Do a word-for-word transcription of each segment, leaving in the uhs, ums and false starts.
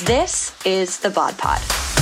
This is the Bod Pod.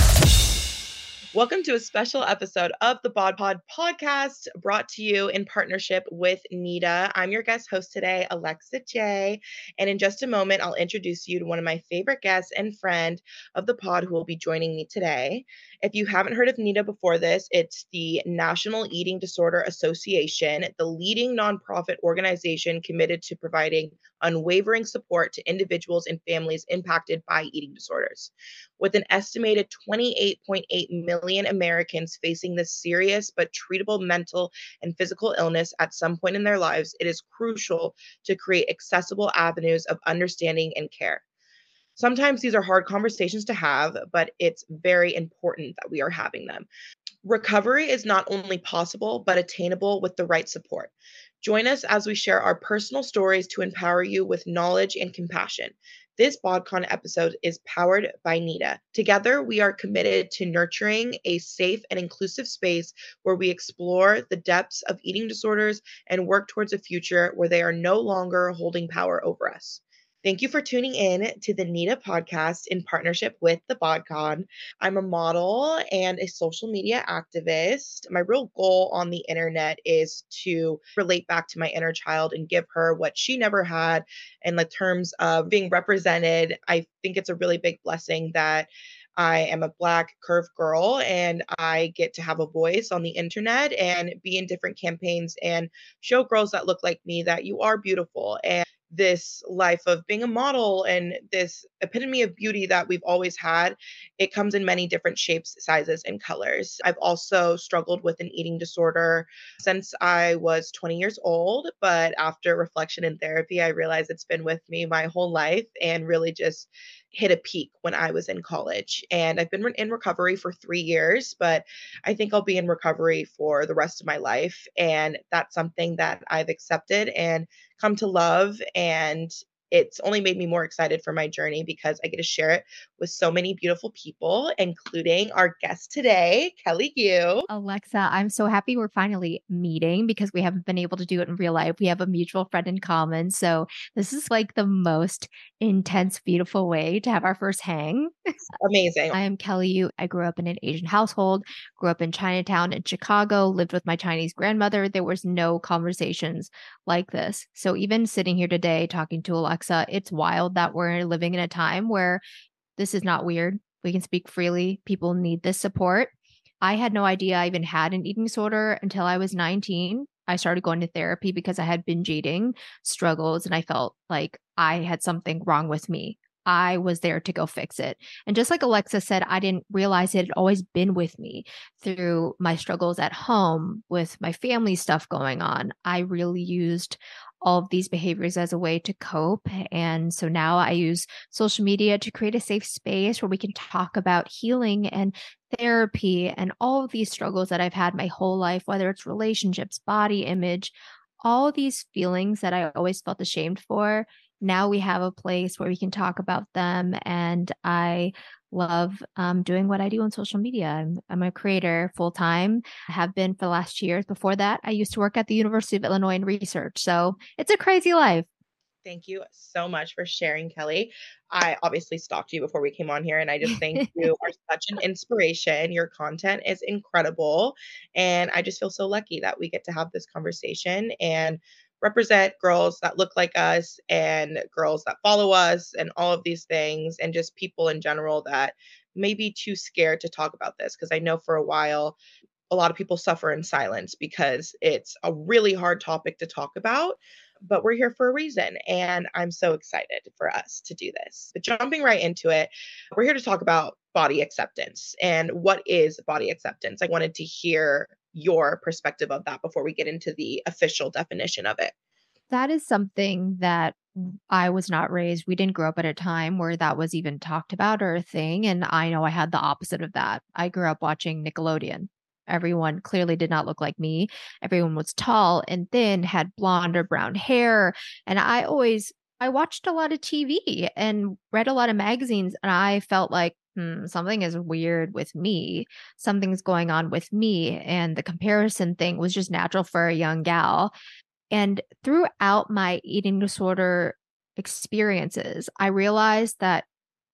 Welcome to a special episode of the Bod Pod podcast brought to you in partnership with Nita. I'm your guest host today, Alexa J. And in just a moment, I'll introduce you to one of my favorite guests and friend of the pod who will be joining me today. If you haven't heard of Nita before this, it's the National Eating Disorder Association, the leading nonprofit organization committed to providing unwavering support to individuals and families impacted by eating disorders. With an estimated twenty-eight point eight million Americans facing this serious but treatable mental and physical illness at some point in their lives, it is crucial to create accessible avenues of understanding and care. Sometimes these are hard conversations to have, but it's very important that we are having them. Recovery is not only possible, but attainable with the right support. Join us as we share our personal stories to empower you with knowledge and compassion. This BodCon episode is powered by Nita. Together, we are committed to nurturing a safe and inclusive space where we explore the depths of eating disorders and work towards a future where they are no longer holding power over us. Thank you for tuning in to the Nita podcast in partnership with the BodCon. I'm a model and a social media activist. My real goal on the internet is to relate back to my inner child and give her what she never had in the terms of being represented. I think it's a really big blessing that I am a Black curved girl and I get to have a voice on the internet and be in different campaigns and show girls that look like me that you are beautiful. And this life of being a model and this epitome of beauty that we've always had, it comes in many different shapes, sizes, and colors. I've also struggled with an eating disorder since I was twenty years old, but after reflection and therapy, I realized it's been with me my whole life and really just hit a peak when I was in college. And I've been in recovery for three years, but I think I'll be in recovery for the rest of my life. And that's something that I've accepted and come to love. And it's only made me more excited for my journey because I get to share it with so many beautiful people, including our guest today, Kelly Yu. Alexa, I'm so happy we're finally meeting because we haven't been able to do it in real life. We have a mutual friend in common. So this is like the most intense, beautiful way to have our first hang. Amazing. I am Kelly Yu. I grew up in an Asian household, grew up in Chinatown in Chicago, lived with my Chinese grandmother. There was no conversations like this. So even sitting here today talking to Alexa, it's wild that we're living in a time where this is not weird. We can speak freely. People need this support. I had no idea I even had an eating disorder until I was nineteen. I started going to therapy because I had binge eating struggles and I felt like I had something wrong with me. I was there to go fix it. And just like Alexa said, I didn't realize it had always been with me through my struggles at home with my family stuff going on. I really used all of these behaviors as a way to cope. And so now I use social media to create a safe space where we can talk about healing and therapy and all of these struggles that I've had my whole life, whether it's relationships, body image, all of these feelings that I always felt ashamed for. Now we have a place where we can talk about them. And I love um, doing what I do on social media. I'm, I'm a creator full time. I have been for the last years. Before that, I used to work at the University of Illinois in research. So it's a crazy life. Thank you so much for sharing, Kelly. I obviously stalked you before we came on here, and I just think you are such an inspiration. Your content is incredible, and I just feel so lucky that we get to have this conversation and represent girls that look like us and girls that follow us and all of these things, and just people in general that may be too scared to talk about this. Because I know for a while, a lot of people suffer in silence because it's a really hard topic to talk about. But we're here for a reason, and I'm so excited for us to do this. But jumping right into it, we're here to talk about body acceptance and what is body acceptance. I wanted to hear your perspective of that before we get into the official definition of it. That is something that I was not raised. We didn't grow up at a time where that was even talked about or a thing. And I know I had the opposite of that. I grew up watching Nickelodeon. Everyone clearly did not look like me. Everyone was tall and thin, had blonde or brown hair. And I always, I watched a lot of T V and read a lot of magazines. And I felt like, hmm, something is weird with me. Something's going on with me. And the comparison thing was just natural for a young gal. And throughout my eating disorder experiences, I realized that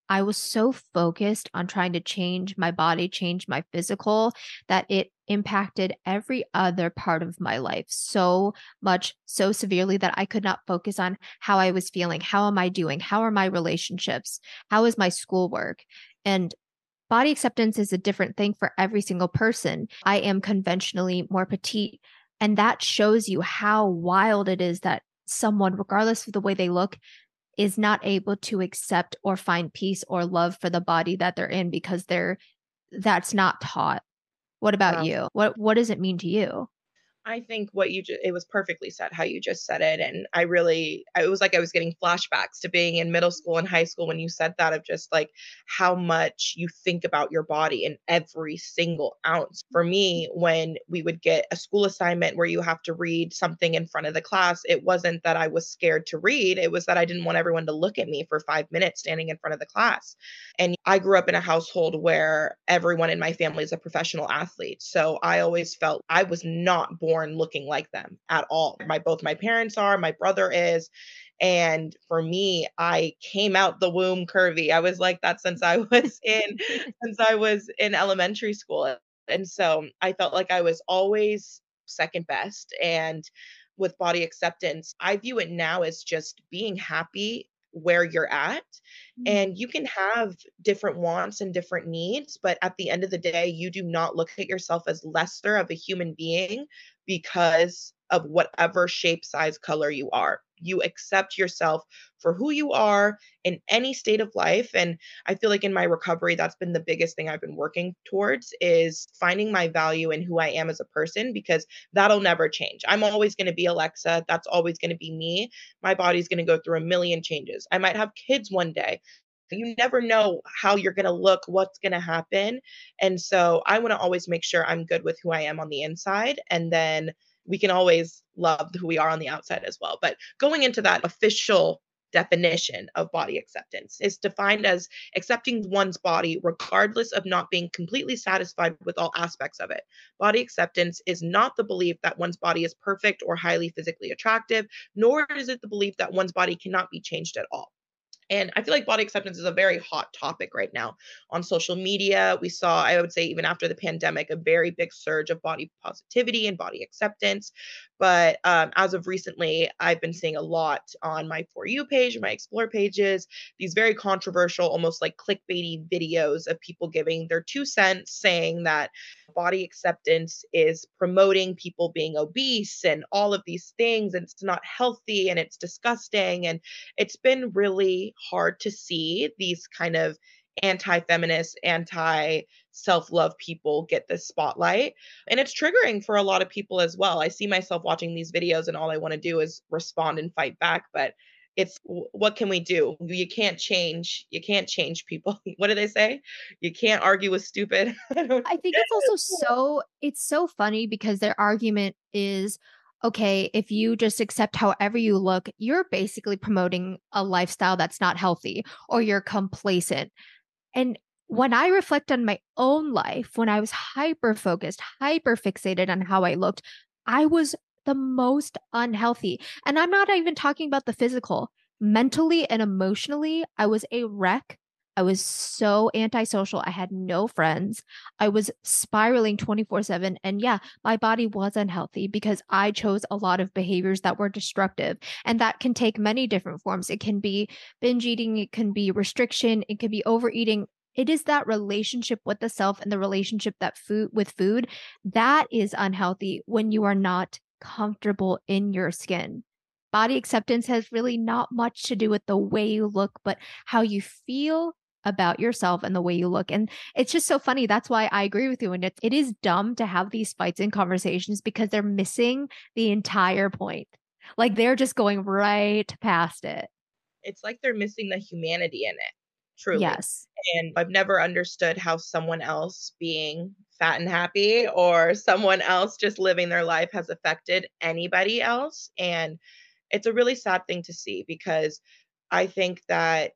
I was so focused on trying to change my body, change my physical, that it impacted every other part of my life so much, so severely that I could not focus on how I was feeling. How am I doing? How are my relationships? How is my schoolwork? And body acceptance is a different thing for every single person. I am conventionally more petite, and that shows you how wild it is that someone, regardless of the way they look, is not able to accept or find peace or love for the body that they're in because they're that's not taught. What about Wow. you? What what does it mean to you? I think what you just, it was perfectly said how you just said it. And I really, I- it was like I was getting flashbacks to being in middle school and high school when you said that, of just like how much you think about your body in every single ounce. For me, when we would get a school assignment where you have to read something in front of the class, it wasn't that I was scared to read, it was that I didn't want everyone to look at me for five minutes standing in front of the class. And I grew up in a household where everyone in my family is a professional athlete. So I always felt I was not born looking like them at all. My both my parents are, my brother is. And for me, I came out the womb curvy. I was like that since I was in since I was in elementary school. And so I felt like I was always second best. And with body acceptance, I view it now as just being happy where you're at. Mm. And you can have different wants and different needs, but at the end of the day, you do not look at yourself as lesser of a human being because of whatever shape, size, color you are. You accept yourself for who you are in any state of life. And I feel like in my recovery, that's been the biggest thing I've been working towards, is finding my value in who I am as a person, because that'll never change. I'm always going to be Alexa. That's always going to be me. My body's going to go through a million changes. I might have kids one day. You never know how you're going to look, what's going to happen. And so I want to always make sure I'm good with who I am on the inside. And then we can always love who we are on the outside as well. But going into that official definition of body acceptance is defined as accepting one's body regardless of not being completely satisfied with all aspects of it. Body acceptance is not the belief that one's body is perfect or highly physically attractive, nor is it the belief that one's body cannot be changed at all. And I feel like body acceptance is a very hot topic right now on social media. We saw, I would say, even after the pandemic, a very big surge of body positivity and body acceptance. But um, as of recently, I've been seeing a lot on my For You page, my Explore pages, these very controversial, almost like clickbaity videos of people giving their two cents, saying that body acceptance is promoting people being obese and all of these things, and it's not healthy and it's disgusting. And it's been really hard to see these kind of anti-feminist, anti-self-love people get this spotlight. And it's triggering for a lot of people as well. I see myself watching these videos and all I want to do is respond and fight back, but it's what can we do? You can't change, you can't change people. What do they say? You can't argue with stupid. I don't I think it's also so it's so funny because their argument is okay, if you just accept however you look, you're basically promoting a lifestyle that's not healthy or you're complacent. And when I reflect on my own life, when I was hyper focused, hyper fixated on how I looked, I was the most unhealthy. And I'm not even talking about the physical. Mentally and emotionally, I was a wreck. I was so antisocial. I had no friends. I was spiraling twenty-four seven. And yeah, my body was unhealthy because I chose a lot of behaviors that were destructive. And that can take many different forms. It can be binge eating, it can be restriction, it can be overeating. It is that relationship with the self and the relationship that food with food that is unhealthy when you are not comfortable in your skin. Body acceptance has really not much to do with the way you look, but how you feel about yourself and the way you look. And it's just so funny. That's why I agree with you. And it, it is dumb to have these fights and conversations because they're missing the entire point. Like they're just going right past it. it's like they're missing the humanity in it, truly. Yes. And I've never understood how someone else being fat and happy or someone else just living their life has affected anybody else. And it's a really sad thing to see because I think that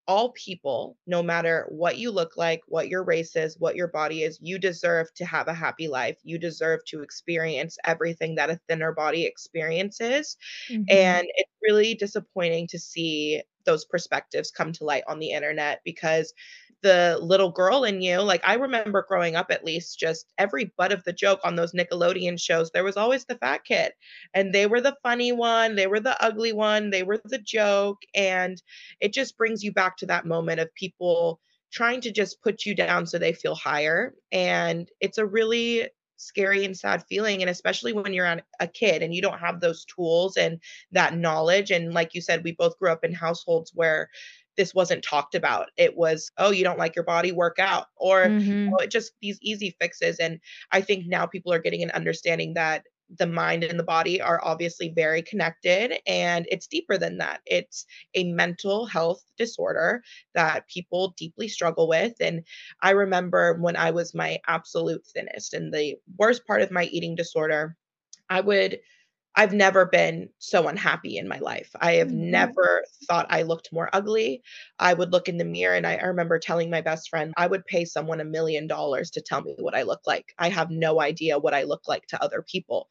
all people, no matter what you look like, what your race is, what your body is, you deserve to have a happy life. You deserve to experience everything that a thinner body experiences. Mhm. And it's really disappointing to see those perspectives come to light on the internet because the little girl in you, like I remember growing up at least, just every butt of the joke on those Nickelodeon shows, there was always the fat kid. And they were the funny one, they were the ugly one, they were the joke. And it just brings you back to that moment of people trying to just put you down so they feel higher. And it's a really scary and sad feeling. And especially when you're on a kid and you don't have those tools and that knowledge. And like you said, we both grew up in households where this wasn't talked about. It was, oh, you don't like your body, work out, or Mhm. oh, it just these easy fixes. And I think now people are getting an understanding that the mind and the body are obviously very connected and it's deeper than that. It's a mental health disorder that people deeply struggle with. And I remember when I was my absolute thinnest and the worst part of my eating disorder, I would I've never been so unhappy in my life. I have Mhm. never thought I looked more ugly. I would look in the mirror and I, I remember telling my best friend, I would pay someone a million dollars to tell me what I look like. I have no idea what I look like to other people.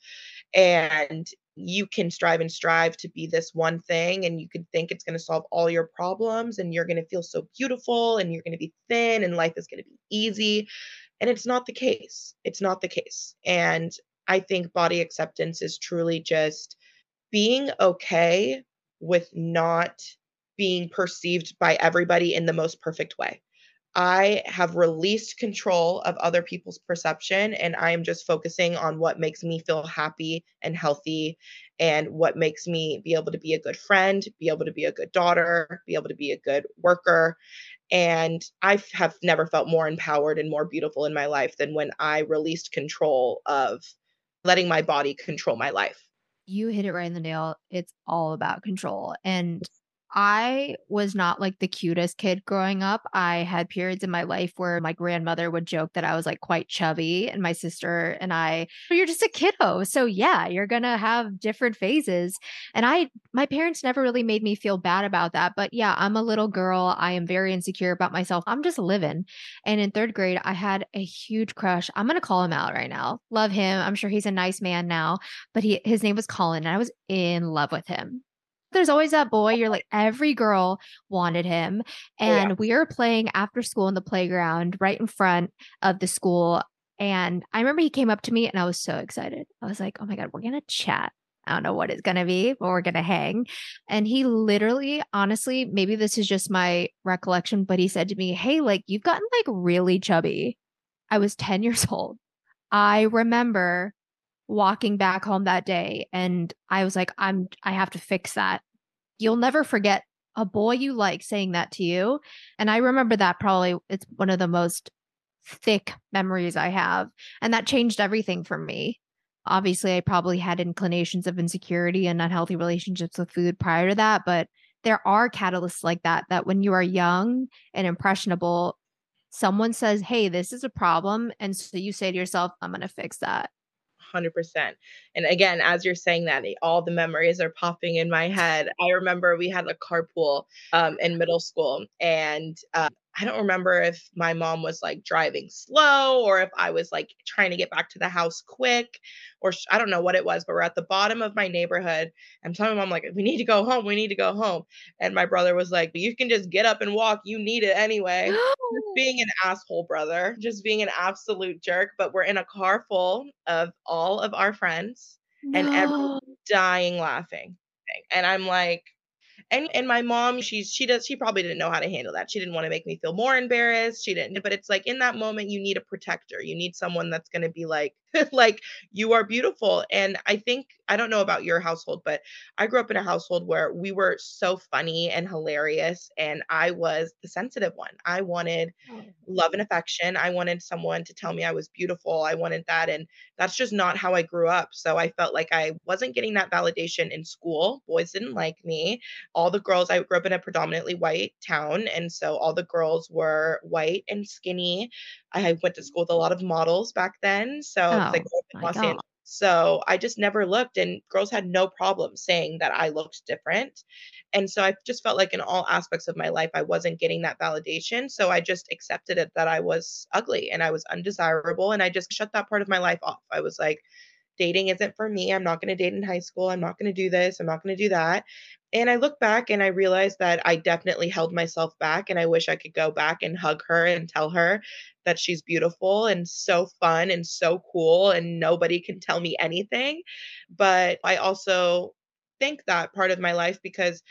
And you can strive and strive to be this one thing, and you could think it's going to solve all your problems, and you're going to feel so beautiful, and you're going to be thin, and life is going to be easy. And it's not the case. It's not the case. And I think body acceptance is truly just being okay with not being perceived by everybody in the most perfect way. I have released control of other people's perception and I am just focusing on what makes me feel happy and healthy and what makes me be able to be a good friend, be able to be a good daughter, be able to be a good worker. And I f- have never felt more empowered and more beautiful in my life than when I released control of letting my body control my life. You hit it right in the nail. It's all about control. And I was not like the cutest kid growing up. I had periods in my life where my grandmother would joke that I was like quite chubby, and my sister and I, "But you're just a kiddo. So yeah, you're going to have different phases." And I, my parents never really made me feel bad about that. But yeah, I'm a little girl. I am very insecure about myself. I'm just living. And in third grade, I had a huge crush. I'm going to call him out right now. Love him. I'm sure he's a nice man now, but he his name was Colin, and I was in love with him. There's always that boy, you're like every girl wanted him, Oh, yeah. and we were playing after school in the playground right in front of the school, and I remember he came up to me and I was so excited. I was like, "Oh my god, we're going to chat." I don't know what it's going to be, but we're going to hang. And he literally, honestly, maybe this is just my recollection, but he said to me, "Hey, like you've gotten like really chubby." I was ten years old. I remember walking back home that day and I was like, I'm I have to fix that. You'll never forget a boy you like saying that to you. And I remember that probably it's one of the most thick memories I have. And that changed everything for me. Obviously, I probably had inclinations of insecurity and unhealthy relationships with food prior to that, but there are catalysts like that that when you are young and impressionable, someone says, "Hey, this is a problem." And so you say to yourself, "I'm going to fix that." one hundred percent. And again, as you're saying that, eh, all the memories are popping in my head. I remember we had a carpool um, in middle school, and uh, I don't remember if my mom was like driving slow or if I was like trying to get back to the house quick, or sh- I don't know what it was, but we're at the bottom of my neighborhood. I'm telling my mom, like, we need to go home. We need to go home. And my brother was like, you can just get up and walk. You need it anyway. Just being an asshole brother, just being an absolute jerk. But we're in a car full of all of our friends and everyone's No. dying laughing. And I'm like, and and my mom, she's she does she probably didn't know how to handle that. She didn't want to make me feel more embarrassed. She didn't, but it's like in that moment you need a protector. You need someone that's going to be like like you are beautiful. And I think I don't know about your household, but I grew up in a household where we were so funny and hilarious and I was the sensitive one. I wanted Oh. love and affection. I wanted someone to tell me I was beautiful. I wanted that. And that's just not how I grew up. So I felt like I wasn't getting that validation in school. Boys didn't like me. All the girls, I grew up in a predominantly white town. And so all the girls were white and skinny. I had went to school with a lot of models back then. So because I Oh grew up in my Los god. Angeles. So I just never looked, and girls had no problem saying that I looked different. And so I just felt like in all aspects of my life, I wasn't getting that validation. So I just accepted it that I was ugly and I was undesirable. And I just shut that part of my life off. I was like, dating isn't for me. I'm not going to date in high school. I'm not going to do this. I'm not going to do that. And I look back and I realized that I definitely held myself back. And I wish I could go back and hug her and tell her that she's beautiful and so fun and so cool and nobody can tell me anything. But I also thank that part of my life because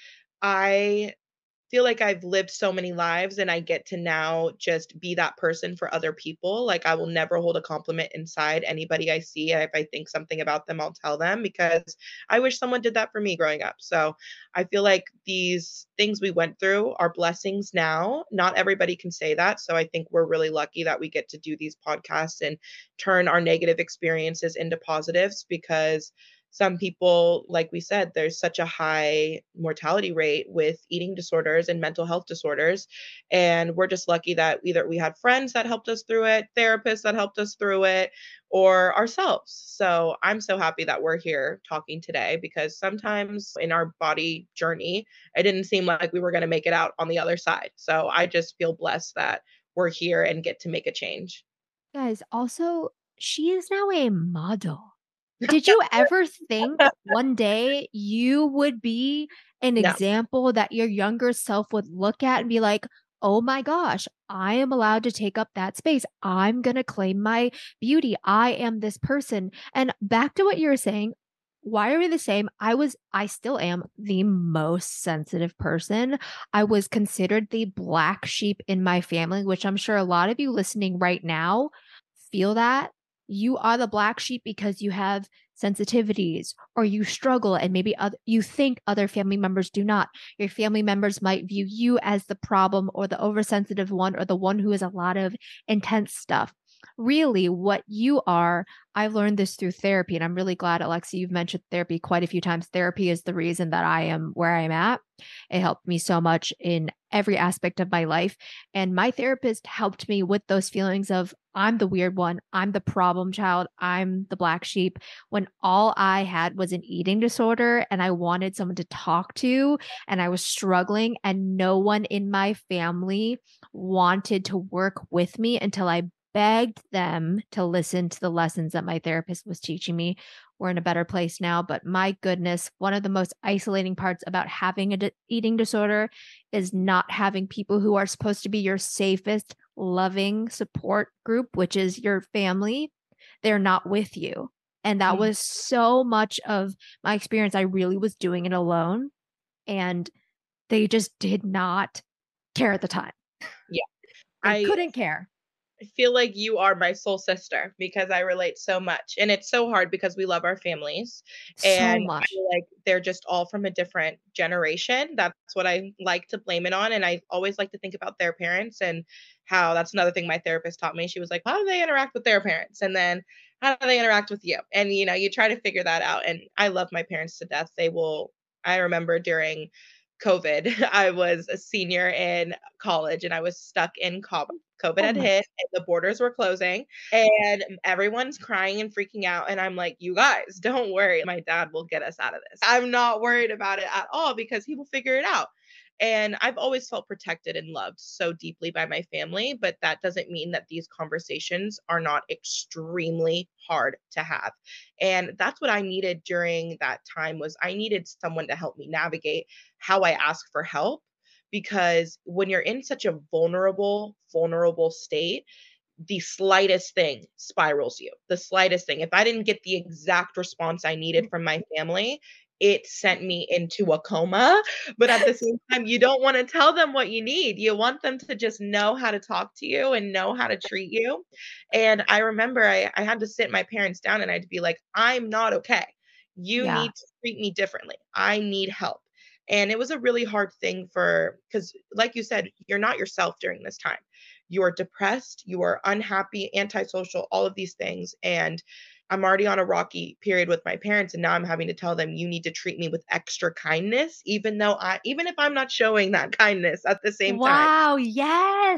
I feel like I've lived so many lives and I get to now just be that person for other people. Like I will never hold a compliment inside anybody I see. If I think something about them, I'll tell them because I wish someone did that for me growing up. So I feel like these things we went through are blessings now. Not everybody can say that. So I think we're really lucky that we get to do these podcasts and turn our negative experiences into positives because some people, like we said, there's such a high mortality rate with eating disorders and mental health disorders. And we're just lucky that either we had friends that helped us through it, therapists that helped us through it, or ourselves. So I'm so happy that we're here talking today because sometimes in our body journey, it didn't seem like we were going to make it out on the other side. So I just feel blessed that we're here and get to make a change. Guys, also, she is now a model. Did you ever think one day you would be an No. example that your younger self would look at and be like, oh my gosh, I am allowed to take up that space. I'm going to claim my beauty. I am this person. And back to what you were saying, why are we the same? I was, I still am the most sensitive person. I was considered the black sheep in my family, which I'm sure a lot of you listening right now feel that. You are the black sheep because you have sensitivities or you struggle and maybe other, you think other family members do not. Your family members might view you as the problem or the oversensitive one or the one who has a lot of intense stuff. Really, what you are, I learned this through therapy, and I'm really glad, Alexa, you've mentioned therapy quite a few times. Therapy is the reason that I am where I'm at. It helped me so much in every aspect of my life. And my therapist helped me with those feelings of I'm the weird one, I'm the problem child, I'm the black sheep, when all I had was an eating disorder and I wanted someone to talk to and I was struggling, and no one in my family wanted to work with me until I begged them to listen to the lessons that my therapist was teaching me. We're in a better place now, but my goodness, one of the most isolating parts about having an eating disorder is not having people who are supposed to be your safest, loving support group, which is your family. They're not with you. And that was so much of my experience. I really was doing it alone, and they just did not care at the time. Yeah. They I couldn't care. I feel like you are my soul sister because I relate so much. And it's so hard because we love our families. And So I much. feel like they're just all from a different generation. That's what I like to blame it on. And I always like to think about their parents and how that's another thing my therapist taught me. She was like, how do they interact with their parents? And then how do they interact with you? And, you know, you try to figure that out. And I love my parents to death. They will, I remember during COVID, I was a senior in college and I was stuck in college. COVID Oh had my- hit and the borders were closing and everyone's crying and freaking out. And I'm like, you guys, don't worry. My dad will get us out of this. I'm not worried about it at all because he will figure it out. And I've always felt protected and loved so deeply by my family, but that doesn't mean that these conversations are not extremely hard to have. And that's what I needed during that time was I needed someone to help me navigate how I ask for help, because when you're in such a vulnerable, vulnerable state, the slightest thing spirals you. The slightest thing. If I didn't get the exact response I needed from my family, it sent me into a coma. But at the same time, you don't want to tell them what you need. You want them to just know how to talk to you and know how to treat you. And I remember I, I had to sit my parents down and I'd be like, I'm not okay. You Yeah. need to treat me differently. I need help. And it was a really hard thing for, because like you said, you're not yourself during this time. You are depressed, you are unhappy, antisocial, all of these things. And I'm already on a rocky period with my parents. And now I'm having to tell them, you need to treat me with extra kindness, even though I, even if I'm not showing that kindness at the same time. Wow. Yes.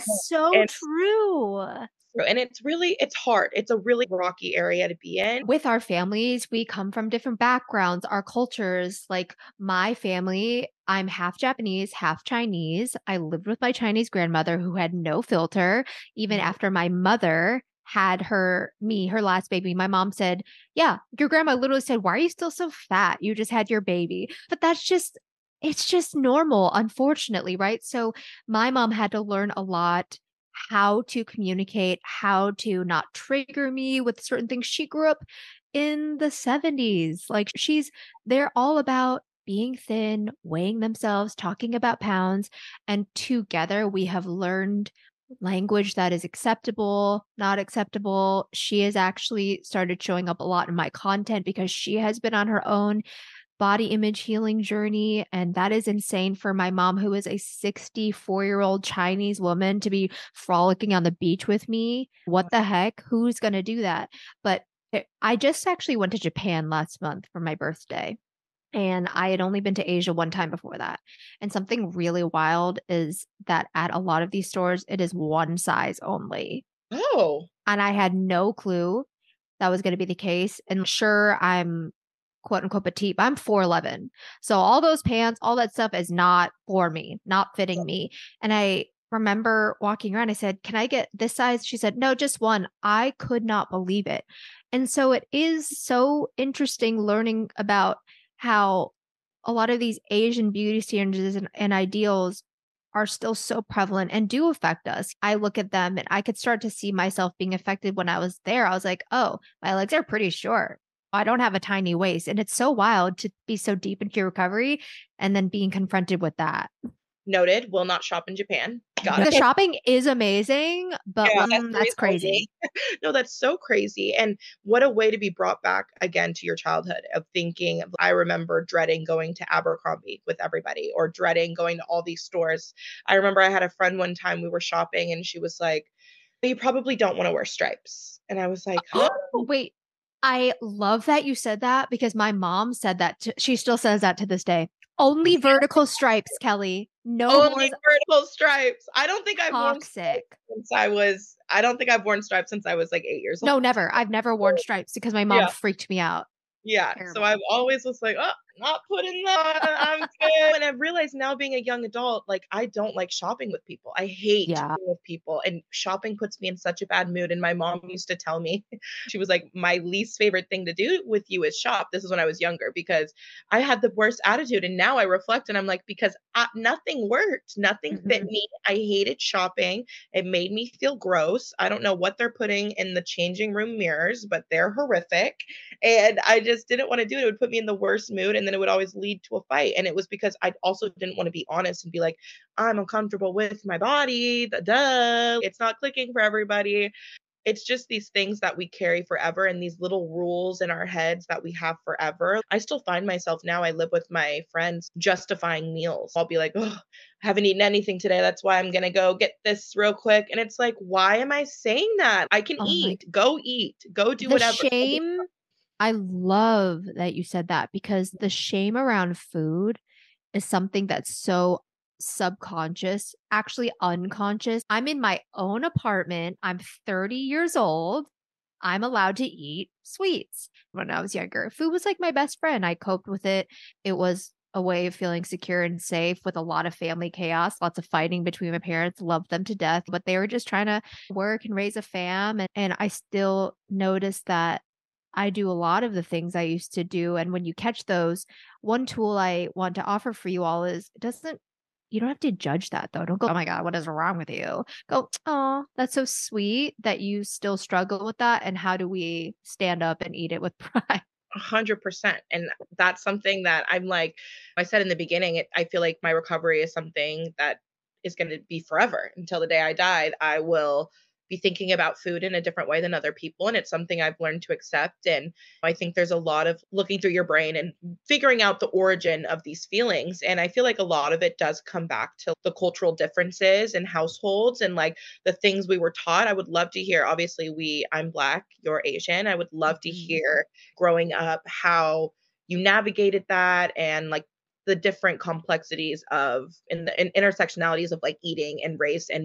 Yes, so And true. and it's really it's hard. It's a really rocky area to be in. With our families, we come from different backgrounds, our cultures. Like my family, I'm half Japanese, half Chinese. I lived with my Chinese grandmother who had no filter. Even Mhm. after my mother had her, me, her last baby, my mom said, yeah, your grandma literally said, why are you still so fat? You just had your baby. But that's just, it's just normal, unfortunately, right? So my mom had to learn a lot how to communicate, how to not trigger me with certain things. She grew up in the seventies. Like she's, they're all about being thin, weighing themselves, talking about pounds. And together we have learned language that is acceptable, not acceptable. She has actually started showing up a lot in my content because she has been on her own body image healing journey. And that is insane for my mom, who is a sixty-four year old Chinese woman, to be frolicking on the beach with me. What the heck? Who's going to do that? But it, I just actually went to Japan last month for my birthday. And I had only been to Asia one time before that. And something really wild is that at a lot of these stores, it is one size only. Oh, And I had no clue that was going to be the case. And sure, I'm quote unquote petite, but I'm four eleven. So all those pants, all that stuff is not for me, not fitting me. And I remember walking around, I said, can I get this size? She said, no, just one. I could not believe it. And so it is so interesting learning about how a lot of these Asian beauty standards and, and ideals are still so prevalent and do affect us. I look at them and I could start to see myself being affected when I was there. I was like, oh, my legs are pretty short. I don't have a tiny waist. And it's so wild to be so deep into your recovery and then being confronted with that. noted. Will not shop in Japan. Got The it. shopping is amazing, but Yeah, mm, that's crazy. No, that's so crazy. And what a way to be brought back again to your childhood of thinking. I remember dreading going to Abercrombie with everybody or dreading going to all these stores. I remember I had a friend one time, we were shopping and she was like, you probably don't want to wear stripes. And I was like, huh? Wait, I love that you said that because my mom said that. To, she still says that to this day. Only vertical stripes, Kelly. No more Only vertical stripes. I don't think I've worn stripes toxic. since I was, I don't think I've worn stripes since I was like eight years old. No, never. I've never worn stripes because my mom Yeah. freaked me out. Yeah. Terrible. So I've always was like, oh, not putting that. I'm good. And I've realized now being a young adult, like I don't like shopping with people. I hate Yeah. being with people. And shopping puts me in such a bad mood. And my mom used to tell me, she was like, my least favorite thing to do with you is shop. This is when I was younger because I had the worst attitude. And now I reflect and I'm like, because I, nothing worked. Nothing Mhm. fit me. I hated shopping. It made me feel gross. I don't know what they're putting in the changing room mirrors, but they're horrific. And I just didn't want to do it. It would put me in the worst mood. And then it would always lead to a fight. And it was because I also didn't want to be honest and be like, I'm uncomfortable with my body. Duh. It's not clicking for everybody. It's just these things that we carry forever and these little rules in our heads that we have forever. I still find myself now, I live with my friends justifying meals. I'll be like, oh, I haven't eaten anything today. That's why I'm going to go get this real quick. And it's like, why am I saying that? I can Oh my- eat. Go eat. Go do The whatever. shame, I love that you said that because the shame around food is something that's so subconscious, actually unconscious. I'm in my own apartment. I'm thirty years old. I'm allowed to eat sweets. When I was younger, food was like my best friend. I coped with it. It was a way of feeling secure and safe with a lot of family chaos, lots of fighting between my parents, loved them to death, but they were just trying to work and raise a fam. And, and I still noticed that I do a lot of the things I used to do. And when you catch those, one tool I want to offer for you all is it doesn't, you don't have to judge that though. Don't go, oh my God, what is wrong with you? Go, oh, that's so sweet that you still struggle with that. And how do we stand up and eat it with pride? A hundred percent. And that's something that I'm like, I said in the beginning, it, I feel like my recovery is something that is going to be forever until the day I died. I will be thinking about food in a different way than other people. And it's something I've learned to accept. And I think there's a lot of looking through your brain and figuring out the origin of these feelings. And I feel like a lot of it does come back to the cultural differences in households and like the things we were taught. I would love to hear, obviously, we, I'm Black, you're Asian. I would love to hear growing up how you navigated that and like the different complexities of in the in intersectionalities of like eating and race and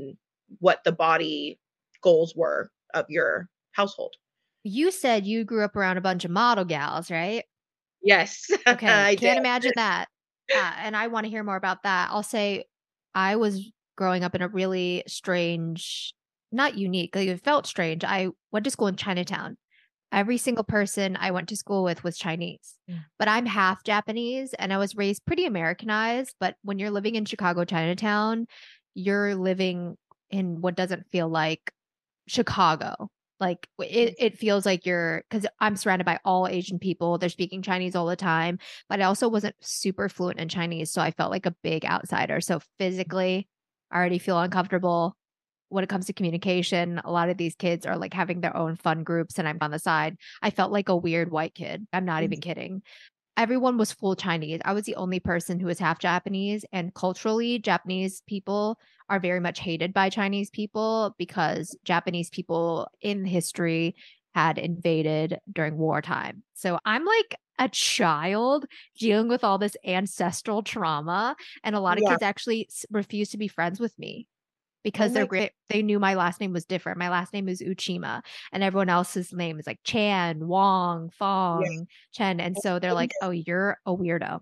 what the body goals were of your household. You said you grew up around a bunch of model gals, right? Yes, Okay, I did. can't imagine that. Uh, and I want to hear more about that. I'll say I was growing up in a really strange, not unique, like it felt strange. I went to school in Chinatown. Every single person I went to school with was Chinese, Mm. but I'm half Japanese and I was raised pretty Americanized. But when you're living in Chicago, Chinatown, you're living in what doesn't feel like Chicago. Like it, it feels like you're because I'm surrounded by all Asian people. They're speaking Chinese all the time, but I also wasn't super fluent in Chinese. So I felt like a big outsider. So physically, I already feel uncomfortable when it comes to communication. A lot of these kids are like having their own fun groups, and I'm on the side. I felt like a weird white kid. I'm not even kidding. Everyone was full Chinese. I was the only person who was half Japanese. And culturally, Japanese people are very much hated by Chinese people because Japanese people in history had invaded during wartime. So I'm like a child dealing with all this ancestral trauma. And a lot of Yeah. kids actually refuse to be friends with me because Oh they're my great. They knew my last name was different. My last name is Uchima, and everyone else's name is like Chan, Wong, Yeah. Fong, Chen. And so they're like, oh, you're a weirdo.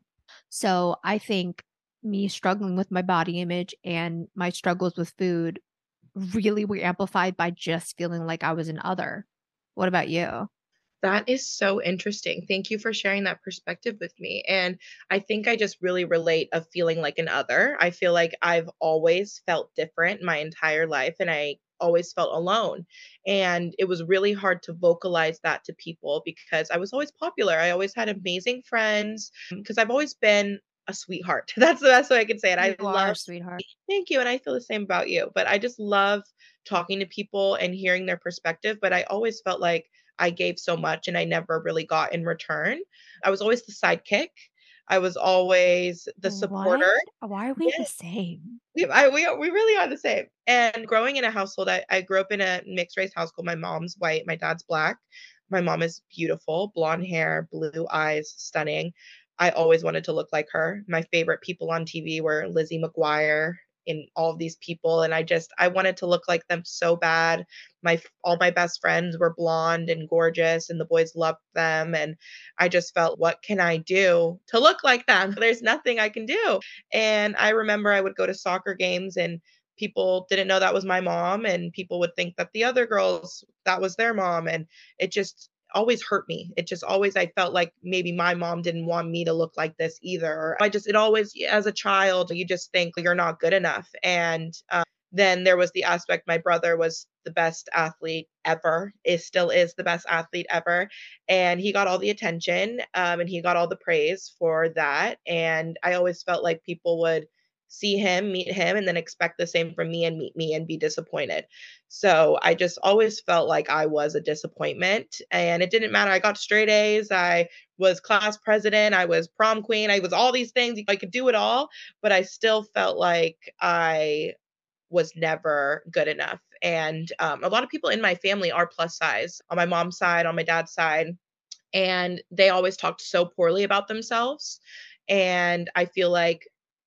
So I think me struggling with my body image and my struggles with food really were amplified by just feeling like I was an other. What about you? That is so interesting. Thank you for sharing that perspective with me. And I think I just really relate of feeling like an other. I feel like I've always felt different my entire life and I always felt alone. And it was really hard to vocalize that to people because I was always popular. I always had amazing friends because I've always been a sweetheart. That's the best way I can say it. I You are, love sweetheart. Thank you. And I feel the same about you. But I just love talking to people and hearing their perspective. But I always felt like I gave so much and I never really got in return. I was always the sidekick. I was always the What? supporter. Why are we Yeah, the same? we, I, we, are- we really are the same. And growing in a household, I, I grew up in a mixed race household. My mom's white, my dad's black. My mom is beautiful, blonde hair, blue eyes, stunning. I always wanted to look like her. My favorite people on T V were Lizzie McGuire and all of these people. And I just, I wanted to look like them so bad. My, all my best friends were blonde and gorgeous and the boys loved them. And I just felt, what can I do to look like them? There's nothing I can do. And I remember I would go to soccer games and people didn't know that was my mom and people would think that the other girls that was their mom and it just always hurt me. It just always I felt like maybe my mom didn't want me to look like this either. Or I just it always as a child you just think you're not good enough. And um, then there was the aspect my brother was the best athlete ever. Is still is the best athlete ever, and he got all the attention um, and he got all the praise for that. And I always felt like people would see him, meet him, and then expect the same from me and meet me and be disappointed. So I just always felt like I was a disappointment and it didn't matter. I got straight A's. I was class president. I was prom queen. I was all these things. I could do it all, but I still felt like I was never good enough. And um, a lot of people in my family are plus size on my mom's side, on my dad's side, and they always talked so poorly about themselves. And I feel like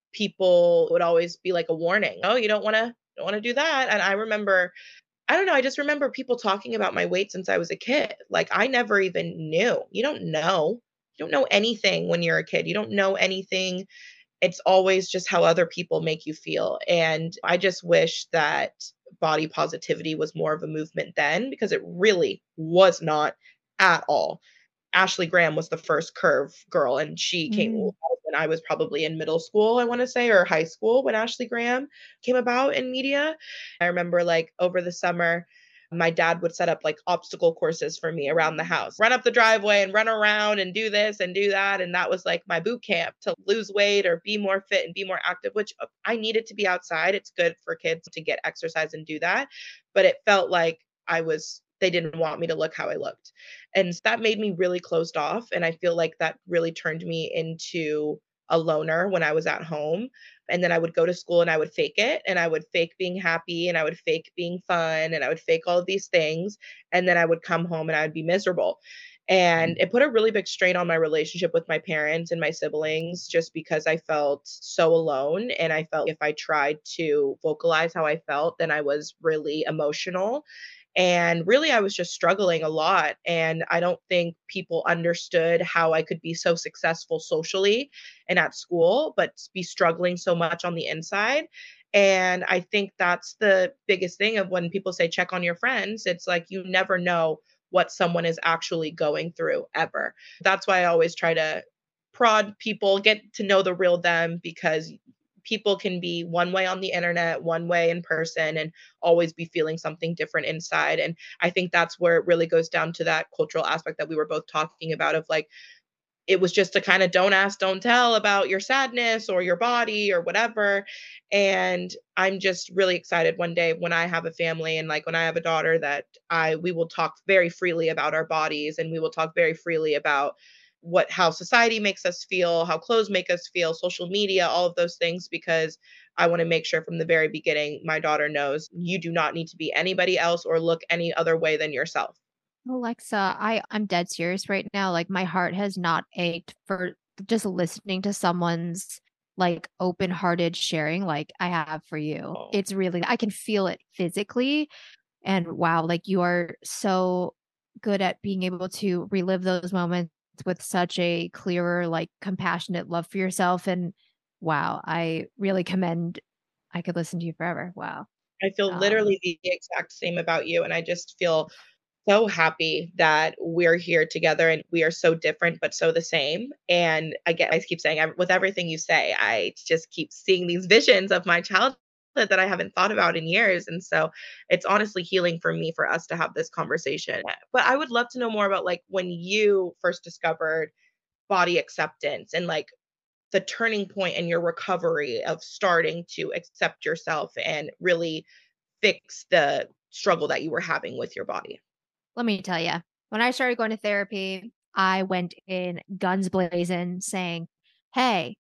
people would always be like a warning. Oh, you don't want to don't want to do that. And I remember I don't know, I just remember people talking about my weight since I was a kid. Like I never even knew. You don't know. You don't know anything when you're a kid. You don't know anything. It's always just how other people make you feel. And I just wish that body positivity was more of a movement then because it really was not at all. Ashley Graham was the first curve girl, and she came Mm. when I was probably in middle school, I want to say, or high school when Ashley Graham came about in media. I remember like over the summer, my dad would set up like obstacle courses for me around the house, run up the driveway and run around and do this and do that. And that was like my boot camp to lose weight or be more fit and be more active, which uh, I needed to be outside. It's good for kids to get exercise and do that. But it felt like I was, they didn't want me to look how I looked. And that made me really closed off. And I feel like that really turned me into a loner when I was at home. And then I would go to school and I would fake it and I would fake being happy and I would fake being fun and I would fake all of these things. And then I would come home and I would be miserable. And it put a really big strain on my relationship with my parents and my siblings, just because I felt so alone. And I felt if I tried to vocalize how I felt, then I was really emotional. And really, I was just struggling a lot. And I don't think people understood how I could be so successful socially and at school, but be struggling so much on the inside. And I think that's the biggest thing of when people say check on your friends. It's like you never know what someone is actually going through ever. That's why I always try to prod people, get to know the real them, because people can be one way on the internet, one way in person, and always be feeling something different inside. And I think that's where it really goes down to that cultural aspect that we were both talking about of like, it was just a kind of don't ask, don't tell about your sadness or your body or whatever. And I'm just really excited one day when I have a family and like when I have a daughter that I we will talk very freely about our bodies, and we will talk very freely about what how society makes us feel, how clothes make us feel, social media, all of those things, because I want to make sure from the very beginning my daughter knows you do not need to be anybody else or look any other way than yourself. Alexa, I I'm dead serious right now. Like my heart has not ached for just listening to someone's like open-hearted sharing like I have for you. Oh. It's really I can feel it physically, and wow, like you are so good at being able to relive those moments with such a clearer, like compassionate love for yourself. And wow, I really commend I could listen to you forever. Wow. I feel Um, literally the exact same about you. And I just feel so happy that we're here together and we are so different, but so the same. And again, I keep saying, I, with everything you say, I just keep seeing these visions of my childhood that I haven't thought about in years. And so it's honestly healing for me for us to have this conversation. But I would love to know more about like when you first discovered body acceptance and like the turning point in your recovery of starting to accept yourself and really fix the struggle that you were having with your body. Let me tell you, when I started going to therapy, I went in guns blazing saying, hey,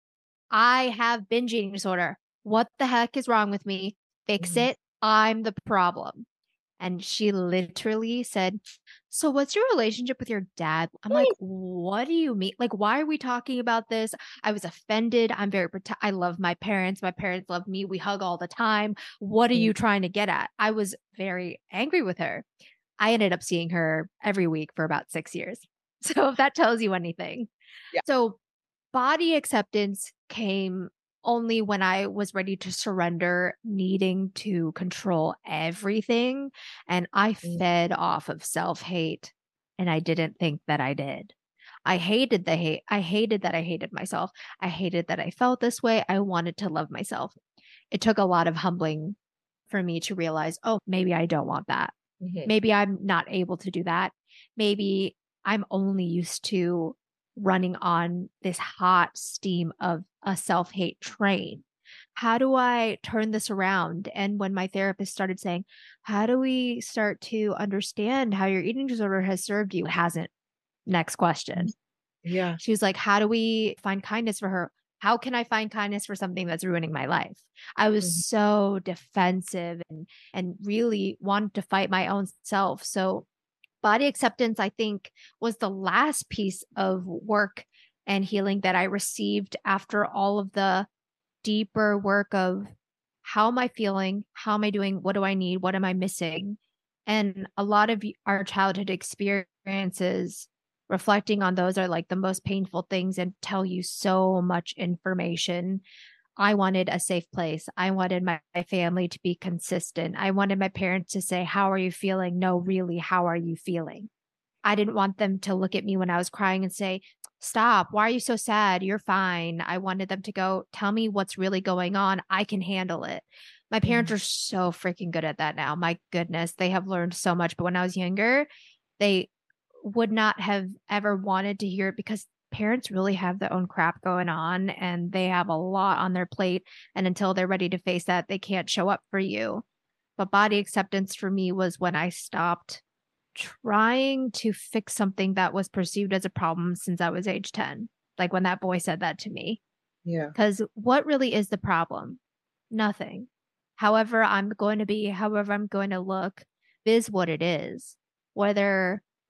I have binge eating disorder. What the heck is wrong with me? Fix Mhm. it. I'm the problem. And she literally said, so what's your relationship with your dad? I'm like, what do you mean? Like, why are we talking about this? I was offended. I'm very, prote- I love my parents. My parents love me. We hug all the time. What are Mhm. you trying to get at? I was very angry with her. I ended up seeing her every week for about six years. So if that tells you anything. Yeah. So body acceptance came only when I was ready to surrender needing to control everything. And I Mm. fed off of self hate. And I didn't think that I did. I hated the hate. I hated that I hated myself. I hated that I felt this way. I wanted to love myself. It took a lot of humbling for me to realize, oh, maybe I don't want that. Mhm. Maybe I'm not able to do that. Maybe I'm only used to running on this hot steam of a self hate train. How do I turn this around? And when my therapist started saying, how do we start to understand how your eating disorder has served you? It hasn't. Next question. Yeah. She was like, how do we find kindness for her? How can I find kindness for something that's ruining my life? I was Mhm. so defensive and and really wanted to fight my own self. So body acceptance, I think, was the last piece of work and healing that I received after all of the deeper work of how am I feeling? How am I doing? What do I need? What am I missing? And a lot of our childhood experiences, reflecting on those, are like the most painful things and tell you so much information. I wanted a safe place. I wanted my, my family to be consistent. I wanted my parents to say, how are you feeling? No, really, how are you feeling? I didn't want them to look at me when I was crying and say, stop. Why are you so sad? You're fine. I wanted them to go, tell me what's really going on. I can handle it. My parents Mhm. are so freaking good at that now. My goodness, they have learned so much. But when I was younger, they would not have ever wanted to hear it because parents really have their own crap going on and they have a lot on their plate. And until they're ready to face that, they can't show up for you. But body acceptance for me was when I stopped trying to fix something that was perceived as a problem since I was age ten. Like when that boy said that to me. Yeah. Because what really is the problem? Nothing. However, I'm going to be, however, I'm going to look is what it is. Whether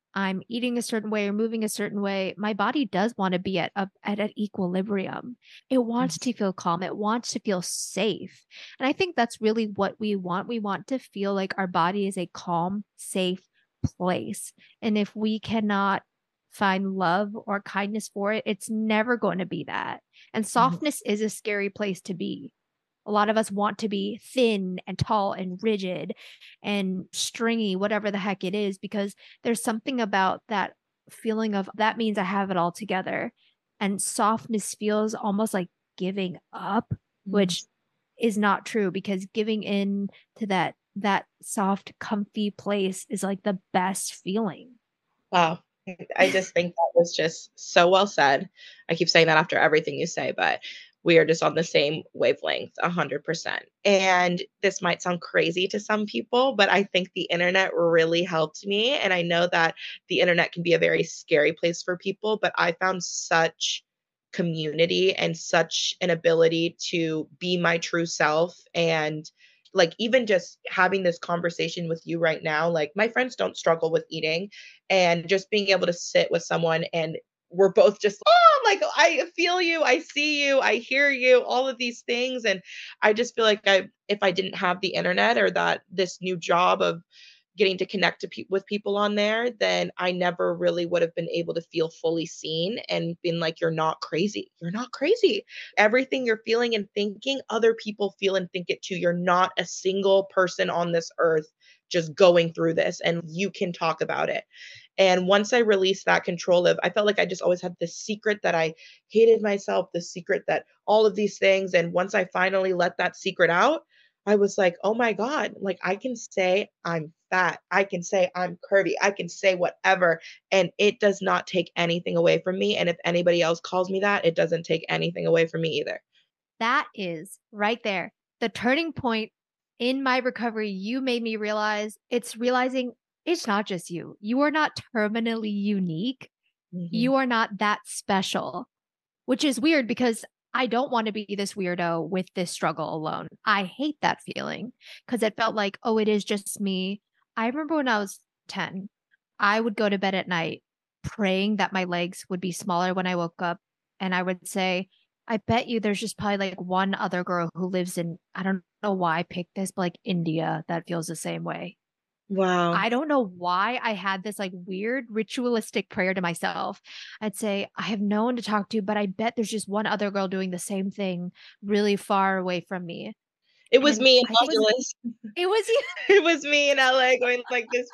I'm eating a certain way or moving a certain way, my body does want to be at a, at an equilibrium. It wants to feel calm. It wants to feel safe. And I think that's really what we want. We want to feel like our body is a calm, safe place. And if we cannot find love or kindness for it, it's never going to be that. And softness is a scary place to be. A lot of us want to be thin and tall and rigid and stringy, whatever the heck it is, because there's something about that feeling of that means I have it all together. And softness feels almost like giving up, mm-hmm. which is not true, because giving in to that that soft, comfy place is like the best feeling. Wow. I just think that was just so well said. I keep saying that after everything you say, but we are just on the same wavelength, one hundred percent. And this might sound crazy to some people, but I think the internet really helped me. And I know that the internet can be a very scary place for people, but I found such community and such an ability to be my true self. And like, even just having this conversation with you right now, like my friends don't struggle with eating, and just being able to sit with someone and we're both just, oh, like, I feel you, I see you, I hear you, all of these things. And I just feel like I, if I didn't have the internet or that this new job of getting to connect to pe- with people on there, then I never really would have been able to feel fully seen and been like, you're not crazy. You're not crazy. Everything you're feeling and thinking, other people feel and think it too. You're not a single person on this earth just going through this, and you can talk about it. And once I released that control of, I felt like I just always had this secret that I hated myself, the secret that all of these things. And once I finally let that secret out, I was like, oh my God, like I can say I'm fat. I can say I'm curvy. I can say whatever. And it does not take anything away from me. And if anybody else calls me that, it doesn't take anything away from me either. That is right there. The turning point in my recovery, you made me realize it's realizing it's not just you. You are not terminally unique. Mm-hmm. You are not that special, which is weird because I don't want to be this weirdo with this struggle alone. I hate that feeling because it felt like, oh, it is just me. I remember when I was ten, I would go to bed at night praying that my legs would be smaller when I woke up. And I would say, I bet you there's just probably like one other girl who lives in, I don't know why I picked this, but like India that feels the same way. Wow. I don't know why I had this like weird ritualistic prayer to myself. I'd say, I have no one to talk to, but I bet there's just one other girl doing the same thing really far away from me. It was and me in Los Angeles. It was you. It was me in L A going like this.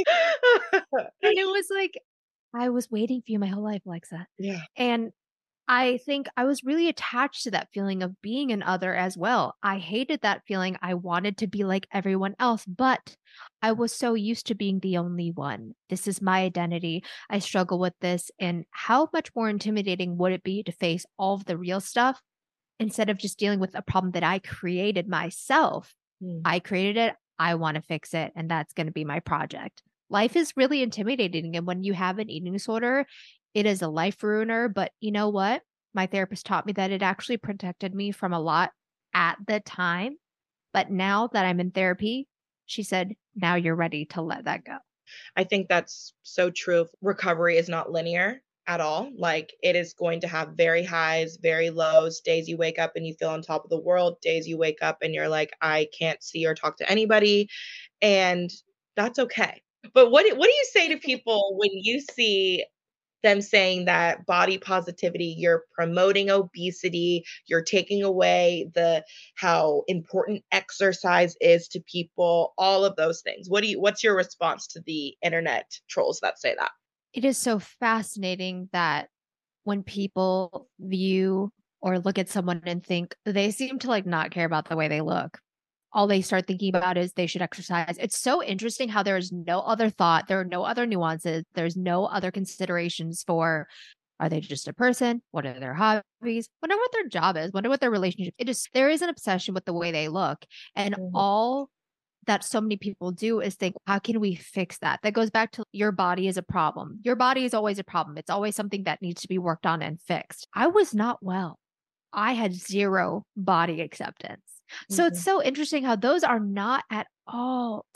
And it was like, I was waiting for you my whole life, Alexa. Yeah. And I think I was really attached to that feeling of being an other as well. I hated that feeling. I wanted to be like everyone else, but I was so used to being the only one. This is my identity. I struggle with this. And how much more intimidating would it be to face all of the real stuff instead of just dealing with a problem that I created myself? Mm. I created it. I want to fix it. And that's going to be my project. Life is really intimidating. And when you have an eating disorder, it is a life ruiner, but you know what? My therapist taught me that it actually protected me from a lot at the time. But now that I'm in therapy, she said, now you're ready to let that go. I think that's so true. Recovery is not linear at all. Like it is going to have very highs, very lows, days you wake up and you feel on top of the world, days you wake up and you're like, I can't see or talk to anybody. And that's okay. But what, what do you say to people when you see them saying that body positivity, you're promoting obesity, you're taking away the how important exercise is to people, all of those things? What do you what's your response to the internet trolls that say that? It is so fascinating that when people view or look at someone and think they seem to like not care about the way they look, all they start thinking about is they should exercise. It's so interesting how there is no other thought. There are no other nuances. There's no other considerations for, are they just a person? What are their hobbies? Wonder what their job is. Wonder what their relationship. It is, there is an obsession with the way they look. And mm-hmm. all that so many people do is think, how can we fix that? That goes back to your body is a problem. Your body is always a problem. It's always something that needs to be worked on and fixed. I was not well. I had zero body acceptance. So mm-hmm. it's so interesting how those are not at all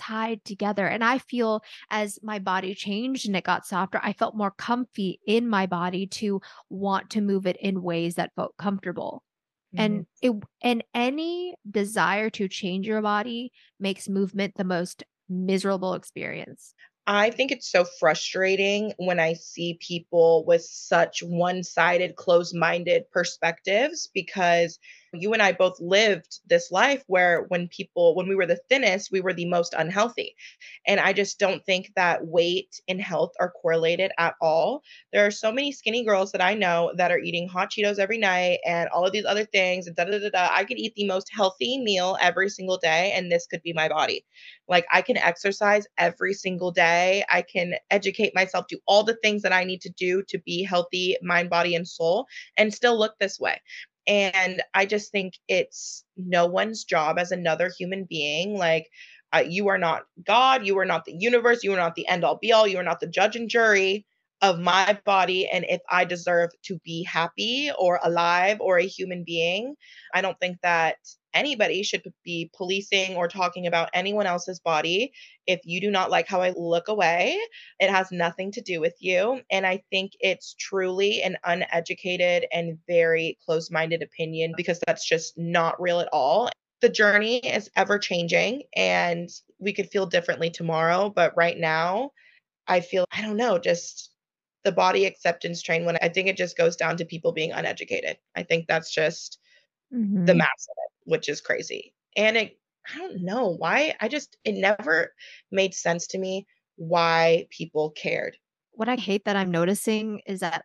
tied together. And I feel as my body changed and it got softer, I felt more comfy in my body to want to move it in ways that felt comfortable. Mhm. And it and any desire to change your body makes movement the most miserable experience. I think it's so frustrating when I see people with such one-sided, closed-minded perspectives because you and I both lived this life where when people when we were the thinnest, we were the most unhealthy. And I just don't think that weight and health are correlated at all. There are so many skinny girls that I know that are eating hot Cheetos every night and all of these other things and da da da da. I could eat the most healthy meal every single day, and this could be my body. Like I can exercise every single day. I can educate myself, do all the things that I need to do to be healthy, mind, body, and soul, and still look this way. And I just think it's no one's job as another human being. Like, uh, you are not God. You are not the universe. You are not the end all be all. You are not the judge and jury of my body. And if I deserve to be happy or alive or a human being, I don't think that anybody should be policing or talking about anyone else's body. If you do not like how I look away, it has nothing to do with you. And I think it's truly an uneducated and very close minded opinion because that's just not real at all. The journey is ever changing and we could feel differently tomorrow. But right now, I feel, I don't know, just the body acceptance train when I think it just goes down to people being uneducated. I think that's just the Mhm. mass of it, which is crazy. And it, I don't know why. I just, it never made sense to me why people cared. What I hate that I'm noticing is that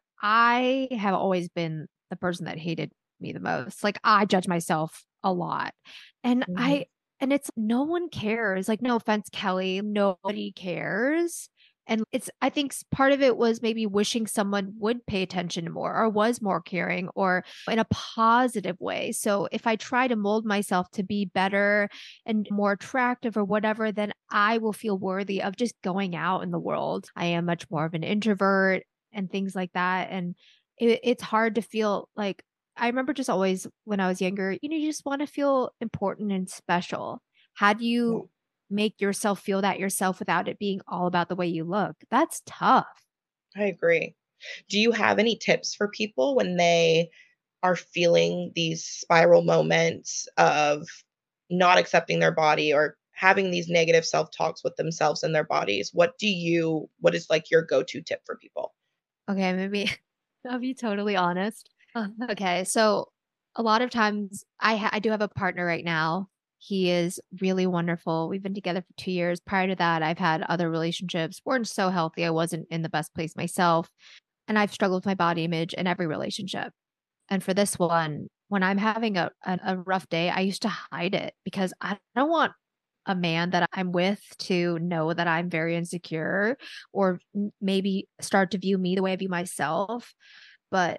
I have always been the person that hated me the most. Like I judge myself a lot. And Mhm. I and it's no one cares. Like no offense, Kelly, nobody cares. And it's I think s- part of it was maybe wishing someone would pay attention more or was more caring or in a positive way. So if I try to mold myself to be better and more attractive or whatever, then I will feel worthy of just going out in the world. I am much more of an introvert and things like that. And it, it's hard to feel like I remember just always when I was younger, you know, you just want to feel important and special. How do Yeah, you make yourself feel that yourself without it being all about the way you look? That's tough. I agree. Do you have any tips for people when they are feeling these spiral moments of not accepting their body or having these negative self-talks with themselves and their bodies? What do you what is like your go-to tip for people? Okay, maybe I'll be totally honest. Uh, Okay, so a lot of times I ha- I do have a partner right now. He is really wonderful. We've been together for two years. Prior to that, I've had other relationships. Weren't so healthy. I wasn't in the best place myself, and I've struggled with my body image in every relationship. And for this one, when I'm having a a, a rough day, I used to hide it because I don't want a man that I'm with to know that I'm very insecure or m- maybe start to view me the way I view myself. But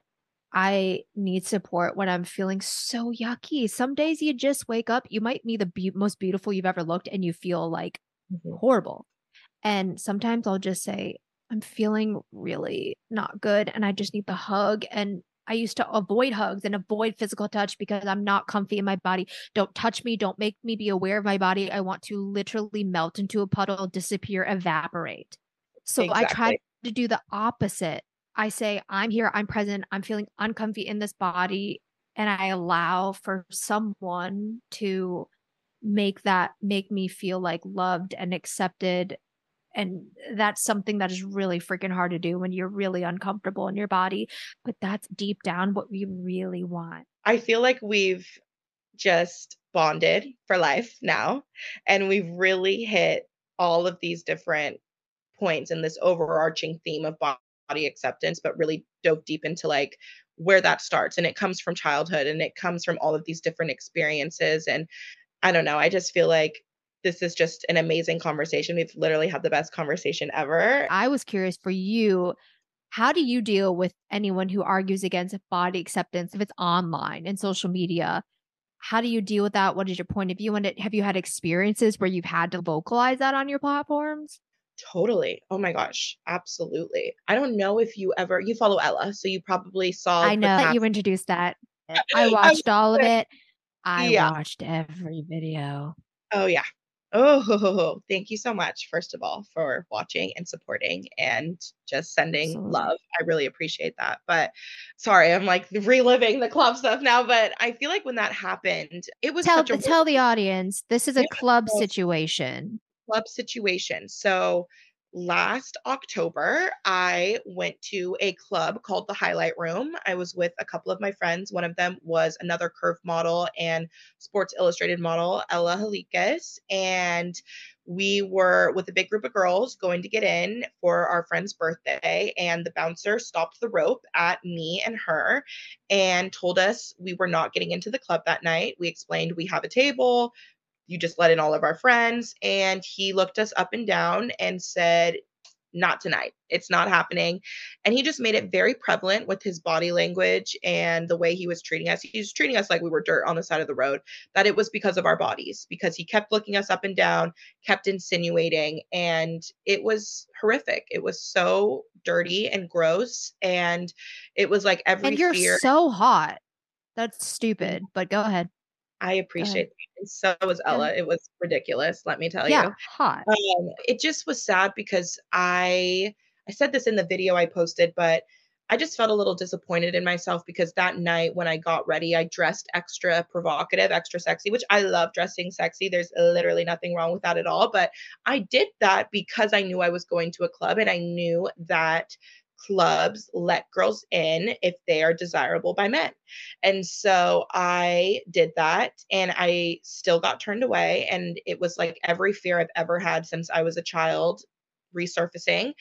I need support when I'm feeling so yucky. Some days you just wake up, you might be the be- most beautiful you've ever looked, and you feel like Mhm. horrible. And sometimes I'll just say, I'm feeling really not good and I just need the hug. And I used to avoid hugs and avoid physical touch because I'm not comfy in my body. Don't touch me. Don't make me be aware of my body. I want to literally melt into a puddle, disappear, evaporate. So I try Exactly. to do the opposite. I say, I'm here, I'm present, I'm feeling uncomfy in this body. And I allow for someone to make that make me feel like loved and accepted, and that's something that is really freaking hard to do when you're really uncomfortable in your body. But that's deep down what we really want. I feel like we've just bonded for life now, and we've really hit all of these different points in this overarching theme of bo- body acceptance, but really dove deep into like where that starts. And it comes from childhood and it comes from all of these different experiences. And I don't know, I just feel like this is just an amazing conversation. We've literally had the best conversation ever. I was curious for you, how do you deal with anyone who argues against body acceptance if it's online and social media? How do you deal with that? What is your point of view on it? Have you had experiences where you've had to vocalize that on your platforms? Totally. Oh my gosh, absolutely. I don't know if you ever you follow Ella, so you probably saw I the know that cast. you introduced that. I I was watched all of gonna say, it. I yeah. watched every video. Oh yeah. Oh, thank you so much, first of all, for watching and supporting and just sending Absolutely. love. I really appreciate that. But sorry, I'm like reliving the club stuff now. But I feel like when that happened, it was Tell such a tell the whirlwind. audience this is a Yeah, club so situation. club situation. So last October, I went to a club called the Highlight Room. I was with a couple of my friends. One of them was another curve model and Sports Illustrated model, Ella Halikas. And we were with a big group of girls going to get in for our friend's birthday. And the bouncer stopped the rope at me and her and told us we were not getting into the club that night. We explained we have a table, you just let in all of our friends. And he looked us up and down and said, not tonight. It's not happening. And he just made it very prevalent with his body language and the way he was treating us. He was treating us like we were dirt on the side of the road, that it was because of our bodies, because he kept looking us up and down, kept insinuating, and it was horrific. It was so dirty and gross. And it was like every And you're fear. so hot. That's stupid, but go ahead. I Go ahead. appreciate that, and so was Go Ella. ahead. It was ridiculous, let me tell you. Yeah, hot. Um, it just was sad because I I said this in the video I posted, but I just felt a little disappointed in myself because that night when I got ready, I dressed extra provocative, extra sexy, which I love dressing sexy. There's literally nothing wrong with that at all. But I did that because I knew I was going to a club and I knew that clubs let girls in if they are desirable by men. And so I did that and I still got turned away. And it was like every fear I've ever had since I was a child resurfacing.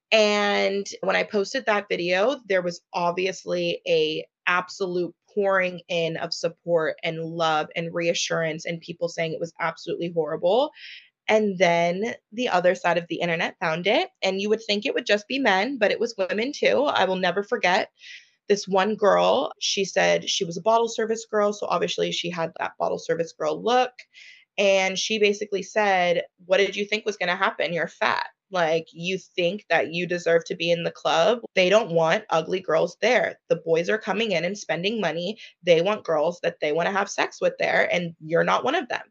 And when I posted that video, there was obviously a absolute pouring in of support and love and reassurance and people saying it was absolutely horrible. And then the other side of the internet found it. And you would think it would just be men, but it was women too. I will never forget this one girl. She said she was a bottle service girl. So obviously she had that bottle service girl look. And she basically said, what did you think was going to happen? You're fat. Like, you think that you deserve to be in the club. They don't want ugly girls there. The boys are coming in and spending money. They want girls that they want to have sex with there. And you're not one of them.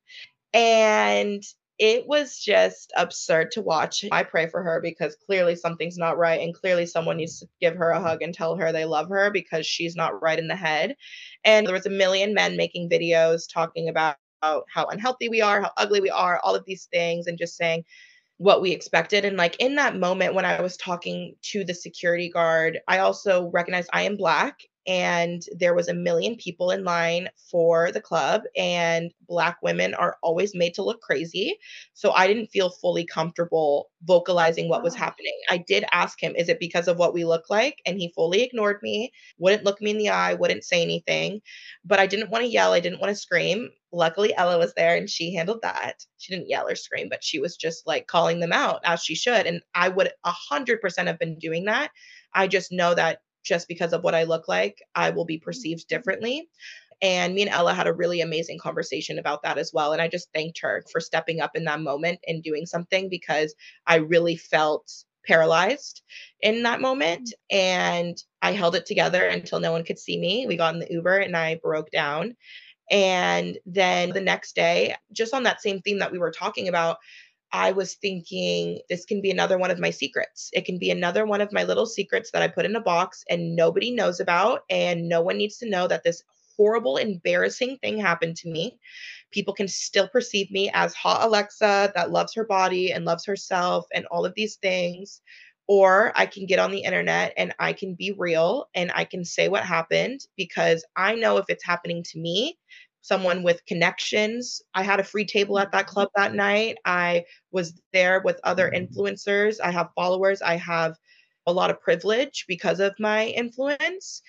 And it was just absurd to watch. I pray for her because clearly something's not right. And clearly someone needs to give her a hug and tell her they love her because she's not right in the head. And there was a million men making videos talking about how unhealthy we are, how ugly we are, all of these things, and just saying what we expected. And like in that moment when I was talking to the security guard, I also recognized I am Black and there was a million people in line for the club and Black women are always made to look crazy. So I didn't feel fully comfortable vocalizing what was happening. I did ask him, is it because of what we look like? And he fully ignored me, wouldn't look me in the eye, wouldn't say anything. But I didn't want to yell. I didn't want to scream. Luckily, Ella was there and she handled that. She didn't yell or scream, but she was just like calling them out as she should. And I would a hundred percent have been doing that. I just know that just because of what I look like, I will be perceived differently. And me and Ella had a really amazing conversation about that as well. And I just thanked her for stepping up in that moment and doing something because I really felt paralyzed in that moment. And I held it together until no one could see me. We got in the Uber and I broke down. And then the next day, just on that same theme that we were talking about, I was thinking this can be another one of my secrets. It can be another one of my little secrets that I put in a box and nobody knows about. And no one needs to know that this horrible, embarrassing thing happened to me. People can still perceive me as hot Alexa that loves her body and loves herself and all of these things. Or I can get on the internet and I can be real and I can say what happened because I know if it's happening to me, someone with connections. I had a free table at that club that night. I was there with other influencers. I have followers. I have a lot of privilege because of my influence.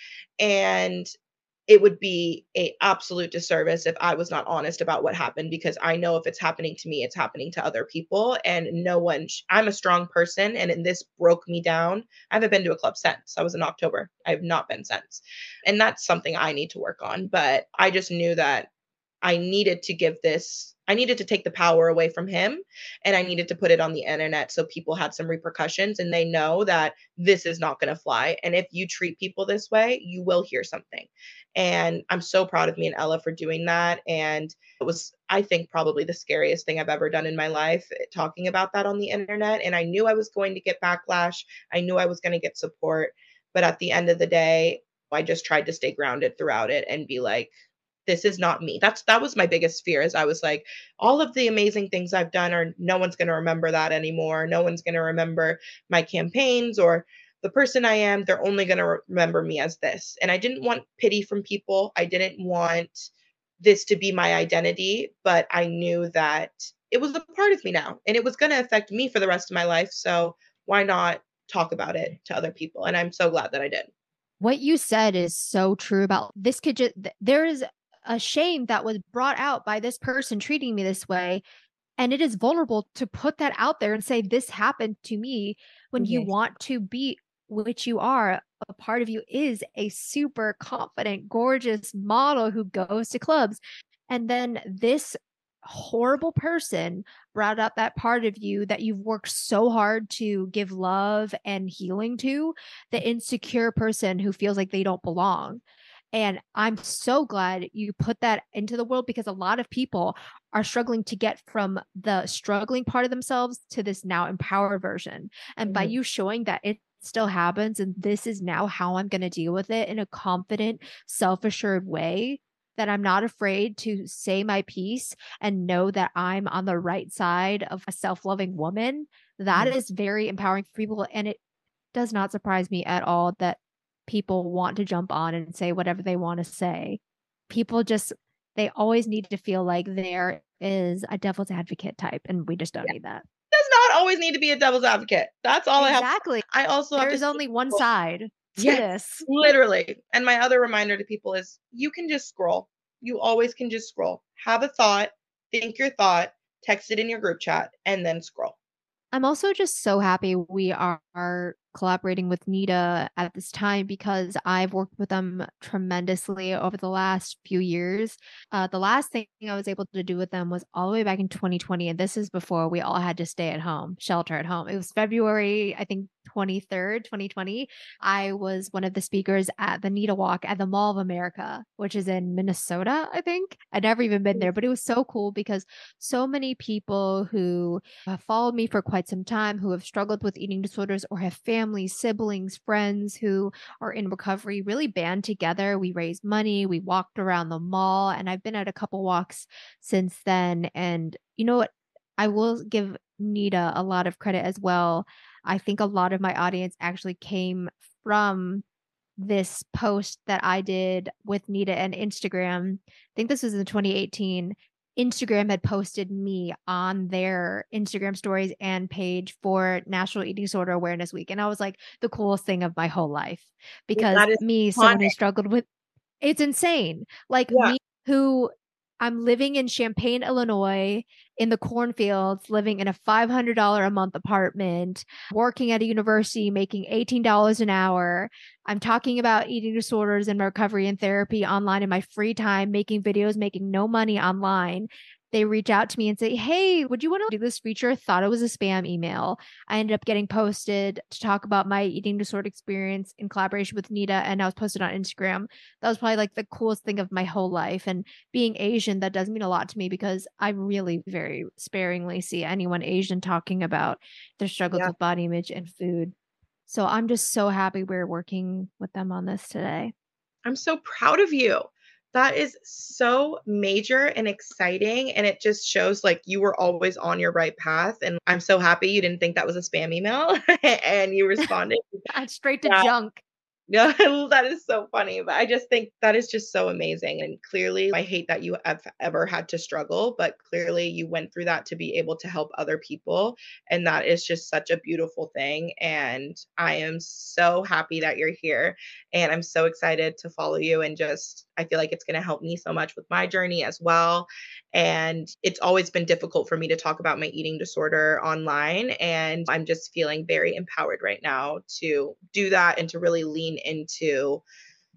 And it would be a absolute disservice if I was not honest about what happened because I know if it's happening to me, it's happening to other people. And no one, sh- I'm a strong person and in this broke me down. I haven't been to a club since. I was in October. I have not been since. And that's something I need to work on. But I just knew that I needed to give this I needed to take the power away from him, and I needed to put it on the internet so people had some repercussions and they know that this is not going to fly. And if you treat people this way, you will hear something. And I'm so proud of me and Ella for doing that. And it was, I think, probably the scariest thing I've ever done in my life, eh, talking about that on the internet. And I knew I was going to get backlash. I knew I was going to get support. But at the end of the day, I just tried to stay grounded throughout it and be like, this is not me. That's that was my biggest fear. Is I was like, all of the amazing things I've done are no one's going to remember that anymore. No one's going to remember my campaigns or the person I am. They're only going to remember me as this. And I didn't want pity from people. I didn't want this to be my identity, but I knew that it was a part of me now and it was going to affect me for the rest of my life. So why not talk about it to other people? And I'm so glad that I did. What you said is so true about this could just, there is a shame that was brought out by this person treating me this way. And it is vulnerable to put that out there and say, this happened to me when you Mhm. want to be, which you are. A part of you is a super confident, gorgeous model who goes to clubs. And then this horrible person brought up that part of you that you've worked so hard to give love and healing to, the insecure person who feels like they don't belong. And I'm so glad you put that into the world because a lot of people are struggling to get from the struggling part of themselves to this now empowered version. And by Mhm. you showing that it still happens and this is now how I'm going to deal with it in a confident, self-assured way, that I'm not afraid to say my piece and know that I'm on the right side of a self-loving woman, that Mhm. is very empowering for people. And it does not surprise me at all that people want to jump on and say whatever they want to say. People just, they always need to feel like there is a devil's advocate type, and we just don't Yeah. need that. Does not always need to be a devil's advocate. That's all I have. Exactly. I also have to There's say only one people- side to Yes, this. literally. And my other reminder to people is you can just scroll. You always can just scroll. Have a thought, think your thought, text it in your group chat, and then scroll. I'm also just so happy we are, are collaborating with Nita at this time because I've worked with them tremendously over the last few years. Uh, the last thing I was able to do with them was all the way back in twenty twenty, and this is before we all had to stay at home, shelter at home. It was February, I think, twenty-third, twenty twenty. I was one of the speakers at the Nita Walk at the Mall of America, which is in Minnesota, I think. I'd never even been there, but it was so cool because so many people who have followed me for quite some time, who have struggled with eating disorders or have family, siblings, friends who are in recovery, really band together. We raised money, we walked around the mall, and I've been at a couple walks since then. And you know what? I will give Nita a lot of credit as well. I think a lot of my audience actually came from this post that I did with Nita and Instagram. I think this was in twenty eighteen. Instagram had posted me on their Instagram stories and page for National Eating Disorder Awareness Week. And I was like, the coolest thing of my whole life because That is me, someone who iconic. struggled with it's insane. Like Yeah. me, who I'm living in Champaign, Illinois, in the cornfields, living in a five hundred dollars a month apartment, working at a university, making eighteen dollars an hour. I'm talking about eating disorders and recovery and therapy online in my free time, making videos, making no money online. They reach out to me and say, hey, would you want to do this feature? Thought it was a spam email. I ended up getting posted to talk about my eating disorder experience in collaboration with Nita, and I was posted on Instagram. That was probably like the coolest thing of my whole life. And being Asian, that does mean a lot to me because I really very sparingly see anyone Asian talking about their struggles Yeah. with body image and food. So I'm just so happy we're working with them on this today. I'm so proud of you. That is so major and exciting. And it just shows like you were always on your right path. And I'm so happy you didn't think that was a spam email and you responded. Straight to Yeah. junk. Yeah, that is so funny. But I just think that is just so amazing. And clearly, I hate that you have ever had to struggle, but clearly you went through that to be able to help other people. And that is just such a beautiful thing. And I am so happy that you're here. And I'm so excited to follow you. And just, I feel like it's going to help me so much with my journey as well. And it's always been difficult for me to talk about my eating disorder online. And I'm just feeling very empowered right now to do that and to really lean into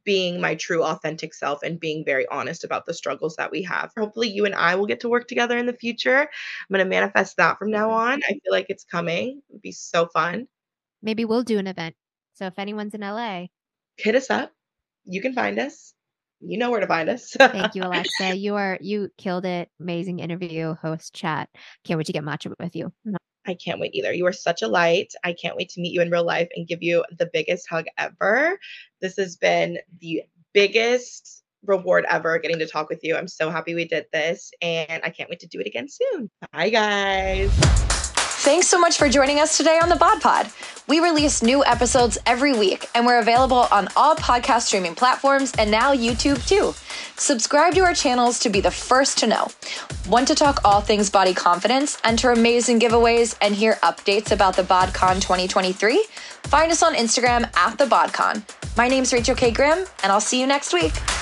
being my true authentic self and being very honest about the struggles that we have. Hopefully you and I will get to work together in the future. I'm going to manifest that from now on. I feel like it's coming. It'd be so fun. Maybe we'll do an event. So if anyone's in L A, hit us up. You can find us. You know where to find us. Thank you, Alexa. You are you killed it. Amazing interview, host, chat. Can't wait to get matched up with you. I can't wait either. You are such a light. I can't wait to meet you in real life and give you the biggest hug ever. This has been the biggest reward ever getting to talk with you. I'm so happy we did this, and I can't wait to do it again soon. Bye, guys. Thanks so much for joining us today on the Bod Pod. We release new episodes every week, and we're available on all podcast streaming platforms and now YouTube too. Subscribe to our channels to be the first to know. Want to talk all things body confidence, enter amazing giveaways, and hear updates about the BodCon twenty twenty-three? Find us on Instagram at the BodCon. My name's Rachel K. Grimm, and I'll see you next week.